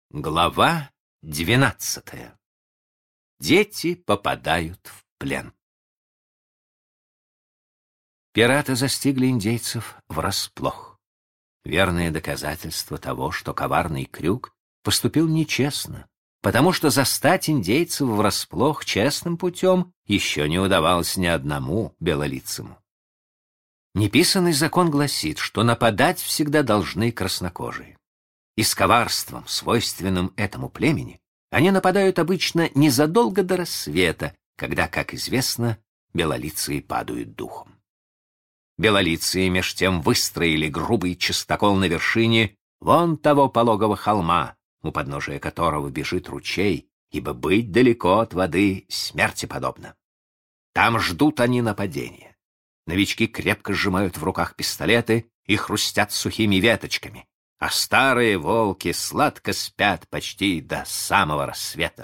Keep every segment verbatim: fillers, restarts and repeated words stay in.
Глава двенадцатая. Дети попадают в плен. Пираты застигли индейцев врасплох. Верное доказательство того, что коварный Крюк поступил нечестно, потому что застать индейцев врасплох честным путем еще не удавалось ни одному белолицему. Неписанный закон гласит, что нападать всегда должны краснокожие. И с коварством, свойственным этому племени, они нападают обычно незадолго до рассвета, когда, как известно, белолицые падают духом. Белолицые меж тем выстроили грубый чистокол на вершине вон того пологого холма, у подножия которого бежит ручей, ибо быть далеко от воды смерти подобно. Там ждут они нападения. Новички крепко сжимают в руках пистолеты и хрустят сухими веточками, а старые волки сладко спят почти до самого рассвета.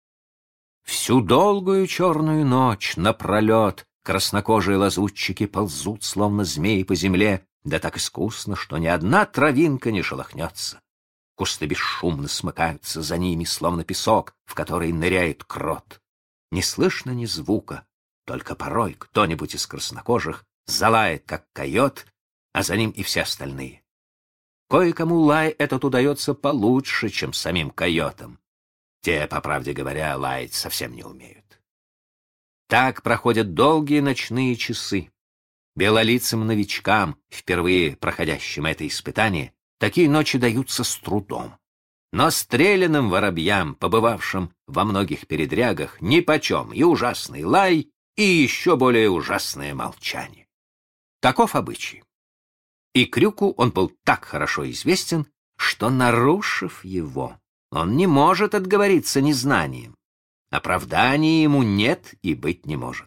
Всю долгую черную ночь напролет краснокожие лазутчики ползут, словно змеи по земле, да так искусно, что ни одна травинка не шелохнется. Кусты бесшумно смыкаются за ними, словно песок, в который ныряет крот. Не слышно ни звука, только порой кто-нибудь из краснокожих залает, как койот, а за ним и все остальные. Кое-кому лай этот удается получше, чем самим койотам. Те, по правде говоря, лаять совсем не умеют. Так проходят долгие ночные часы. Белолицым новичкам, впервые проходящим это испытание, такие ночи даются с трудом. Но стрелянным воробьям, побывавшим во многих передрягах, нипочем и ужасный лай, и еще более ужасное молчание. Таков обычай. И Крюку он был так хорошо известен, что, нарушив его, он не может отговориться незнанием. Оправдания ему нет и быть не может.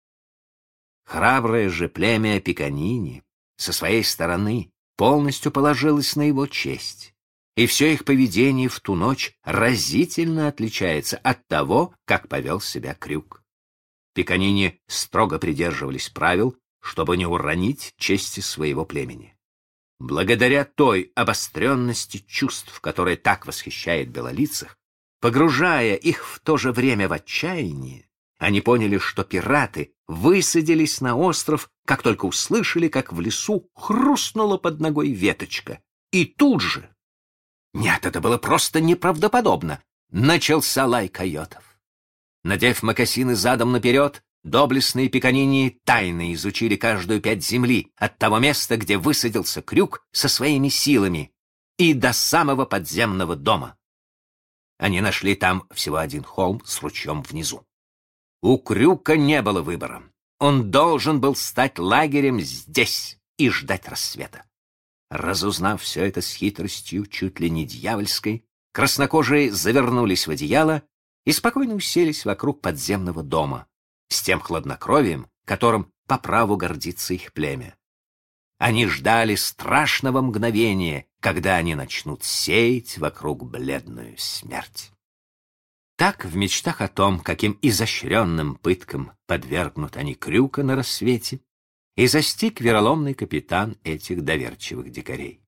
Храброе же племя Пиканини со своей стороны полностью положилось на его честь, и все их поведение в ту ночь разительно отличается от того, как повел себя Крюк. Пиканини строго придерживались правил, чтобы не уронить чести своего племени. Благодаря той обостренности чувств, которая так восхищает белолицых, погружая их в то же время в отчаяние, они поняли, что пираты высадились на остров, как только услышали, как в лесу хрустнула под ногой веточка. И тут же, нет, это было просто неправдоподобно, начался лай койотов. Надев мокасины задом наперед, доблестные Пиканини тайно изучили каждую пять земли от того места, где высадился Крюк со своими силами, и до самого подземного дома. Они нашли там всего один холм с ручьем внизу. У Крюка не было выбора. Он должен был стать лагерем здесь и ждать рассвета. Разузнав все это с хитростью чуть ли не дьявольской, краснокожие завернулись в одеяло и спокойно уселись вокруг подземного дома, с тем хладнокровием, которым по праву гордится их племя. Они ждали страшного мгновения, когда они начнут сеять вокруг бледную смерть. Так, в мечтах о том, каким изощренным пыткам подвергнут они Крюка на рассвете, и застиг вероломный капитан этих доверчивых дикарей.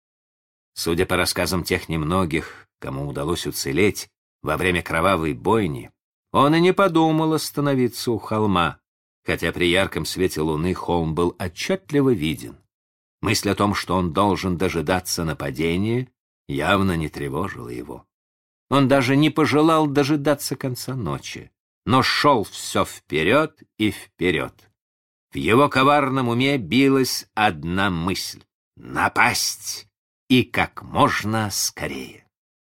Судя по рассказам тех немногих, кому удалось уцелеть во время кровавой бойни, он и не подумал остановиться у холма, хотя при ярком свете луны холм был отчетливо виден. Мысль о том, что он должен дожидаться нападения, явно не тревожила его. Он даже не пожелал дожидаться конца ночи, но шел все вперед и вперед. В его коварном уме билась одна мысль — напасть, и как можно скорее.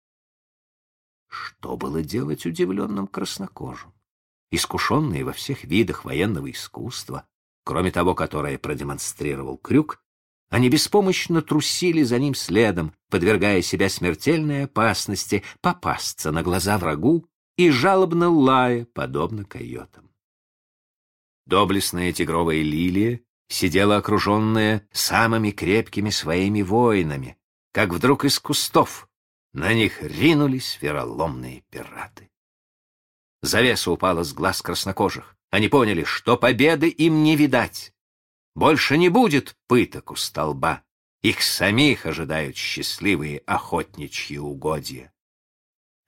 Что было делать удивленным краснокожим? Искушенные во всех видах военного искусства, кроме того, которое продемонстрировал Крюк, они беспомощно трусили за ним следом, подвергая себя смертельной опасности попасться на глаза врагу и жалобно лая, подобно койотам. Доблестная тигровая лилия сидела окруженная самыми крепкими своими воинами, как вдруг из кустов на них ринулись вероломные пираты. Завеса упала с глаз краснокожих. Они поняли, что победы им не видать. Больше не будет пыток у столба. Их самих ожидают счастливые охотничьи угодья.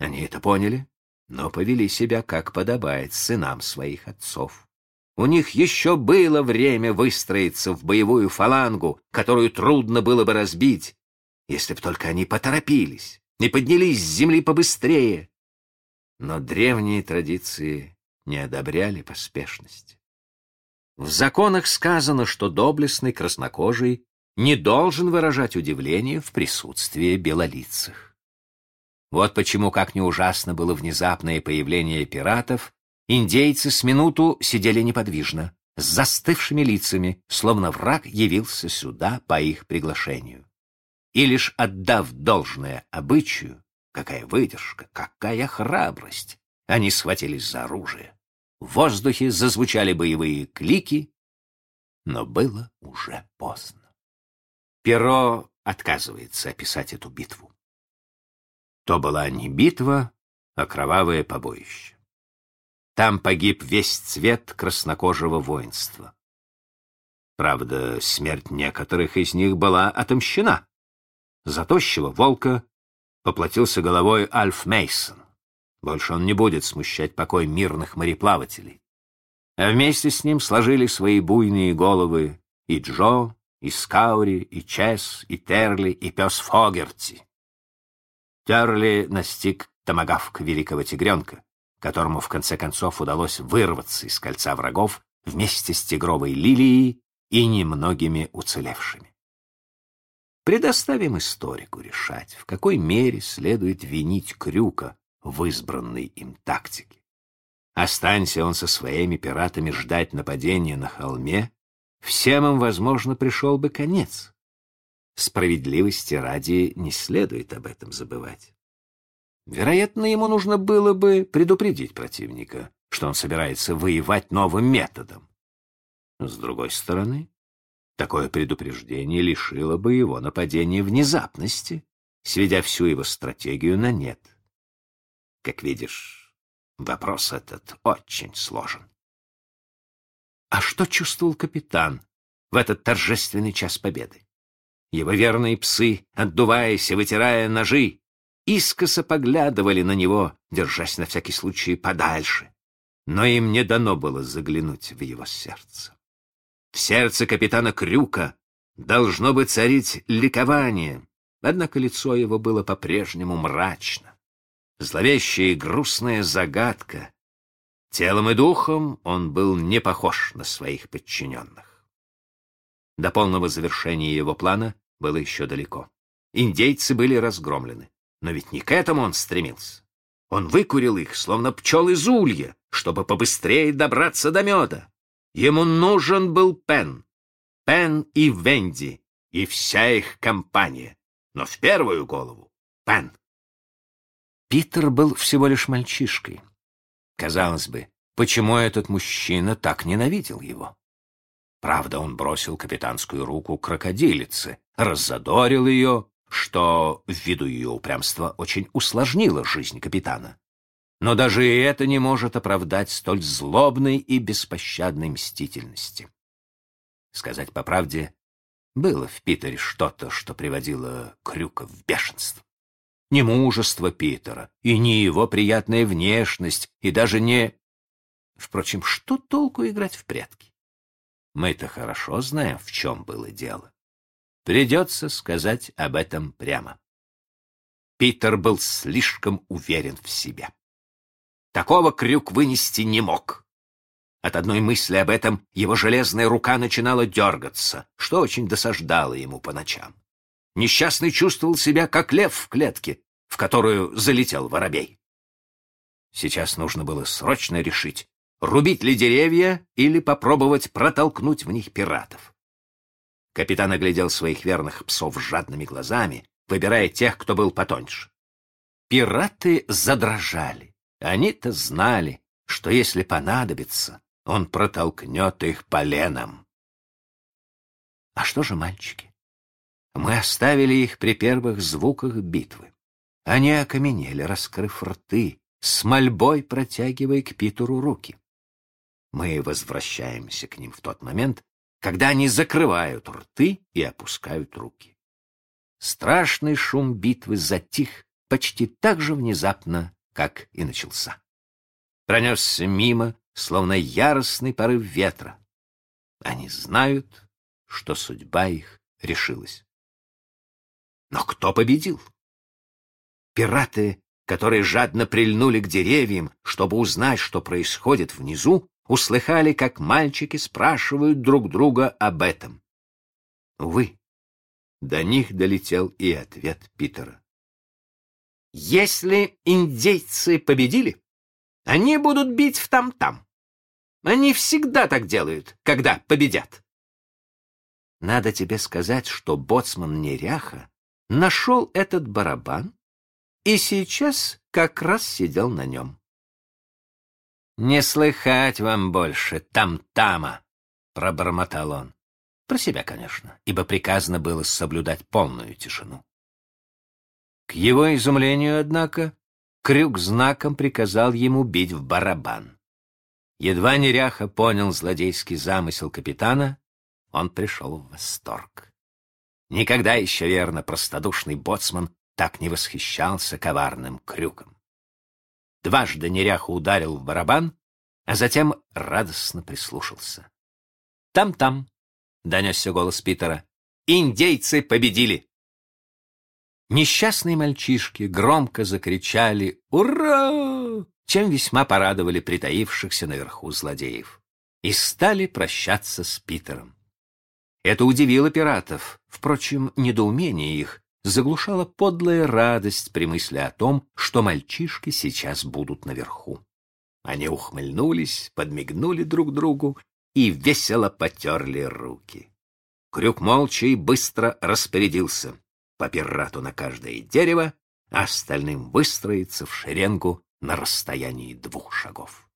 Они это поняли, но повели себя, как подобает сынам своих отцов. У них еще было время выстроиться в боевую фалангу, которую трудно было бы разбить, если б только они поторопились и поднялись с земли побыстрее. Но древние традиции не одобряли поспешность. В законах сказано, что доблестный краснокожий не должен выражать удивление в присутствии белолицых. Вот почему, как ни ужасно было внезапное появление пиратов, индейцы с минуту сидели неподвижно, с застывшими лицами, словно враг явился сюда по их приглашению. И лишь отдав должное обычаю, какая выдержка, какая храбрость, они схватились за оружие. В воздухе зазвучали боевые клики, но было уже поздно. Перо отказывается описать эту битву. То была не битва, а кровавое побоище. Там погиб весь цвет краснокожего воинства. Правда, смерть некоторых из них была отомщена. За тощего волка поплатился головой Альф Мейсон. Больше он не будет смущать покой мирных мореплавателей. А вместе с ним сложили свои буйные головы и Джо, и Скаури, и Чес, и Терли, и пес Фогерти. Терли настиг томагавк великого тигренка, которому в конце концов удалось вырваться из кольца врагов вместе с тигровой лилией и немногими уцелевшими. Предоставим историку решать, в какой мере следует винить Крюка в избранной им тактике. Останься он со своими пиратами ждать нападения на холме, всем им, возможно, пришел бы конец. Справедливости ради не следует об этом забывать. Вероятно, ему нужно было бы предупредить противника, что он собирается воевать новым методом. С другой стороны, такое предупреждение лишило бы его нападения внезапности, сведя всю его стратегию на нет. Как видишь, вопрос этот очень сложен. А что чувствовал капитан в этот торжественный час победы? Его верные псы, отдуваясь и вытирая ножи, искоса поглядывали на него, держась на всякий случай подальше, но им не дано было заглянуть в его сердце. В сердце капитана Крюка должно бы царить ликование, однако лицо его было по-прежнему мрачно. Зловещая и грустная загадка. Телом и духом он был не похож на своих подчиненных. До полного завершения его плана было еще далеко. Индейцы были разгромлены, но ведь не к этому он стремился. Он выкурил их, словно пчел из улья, чтобы побыстрее добраться до меда. Ему нужен был Пен, Пен и Венди, и вся их компания, но в первую голову Пен. Питер был всего лишь мальчишкой. Казалось бы, почему этот мужчина так ненавидел его? Правда, он бросил капитанскую руку крокодилице, раззадорил ее, что, ввиду ее упрямства, очень усложнило жизнь капитана. Но даже и это не может оправдать столь злобной и беспощадной мстительности. Сказать по правде, было в Питере что-то, что приводило Крюка в бешенство. Не мужество Питера, и не его приятная внешность, и даже не... Впрочем, что толку играть в прятки? Мы-то хорошо знаем, в чем было дело. Придется сказать об этом прямо. Питер был слишком уверен в себе. Такого Крюк вынести не мог. От одной мысли об этом его железная рука начинала дергаться, что очень досаждало ему по ночам. Несчастный чувствовал себя, как лев в клетке, в которую залетел воробей. Сейчас нужно было срочно решить, рубить ли деревья или попробовать протолкнуть в них пиратов. Капитан оглядел своих верных псов жадными глазами, выбирая тех, кто был потоньше. Пираты задрожали. Они-то знали, что если понадобится, он протолкнет их поленом. А что же мальчики? Мы оставили их при первых звуках битвы. Они окаменели, раскрыв рты, с мольбой протягивая к Питеру руки. Мы возвращаемся к ним в тот момент, когда они закрывают рты и опускают руки. Страшный шум битвы затих почти так же внезапно, как и начался. Пронесся мимо, словно яростный порыв ветра. Они знают, что судьба их решилась. Но кто победил? Пираты, которые жадно прильнули к деревьям, чтобы узнать, что происходит внизу, услыхали, как мальчики спрашивают друг друга об этом. Увы, до них долетел и ответ Питера. Если индейцы победили, они будут бить в там-там. Они всегда так делают, когда победят. Надо тебе сказать, что боцман Неряха нашел этот барабан и сейчас как раз сидел на нем. «Не слыхать вам больше там-тама», — пробормотал он. Про себя, конечно, ибо приказано было соблюдать полную тишину. К его изумлению, однако, Крюк знаком приказал ему бить в барабан. Едва Неряха понял злодейский замысел капитана, он пришел в восторг. Никогда еще, верно, простодушный боцман так не восхищался коварным Крюком. Дважды Неряха ударил в барабан, а затем радостно прислушался. «Там-там», — донесся голос Питера, — «индейцы победили». Несчастные мальчишки громко закричали «Ура!», чем весьма порадовали притаившихся наверху злодеев, и стали прощаться с Питером. Это удивило пиратов, впрочем, недоумение их заглушала подлая радость при мысли о том, что мальчишки сейчас будут наверху. Они ухмыльнулись, подмигнули друг другу и весело потерли руки. Крюк молча и быстро распорядился: по пирату на каждое дерево, а остальным выстроиться в шеренгу на расстоянии двух шагов.